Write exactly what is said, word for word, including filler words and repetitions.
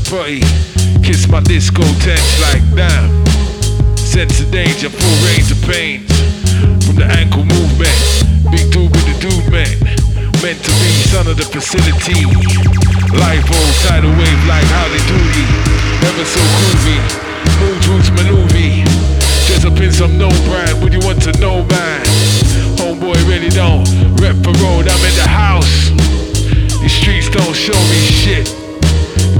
spotty. Kiss my disco tense like damn. Sense of danger, full range of pains. From the ankle movement, big dude with the dude man. Meant to be son of the facility. Life old tidal wave like Howdy Doody. Never so cool.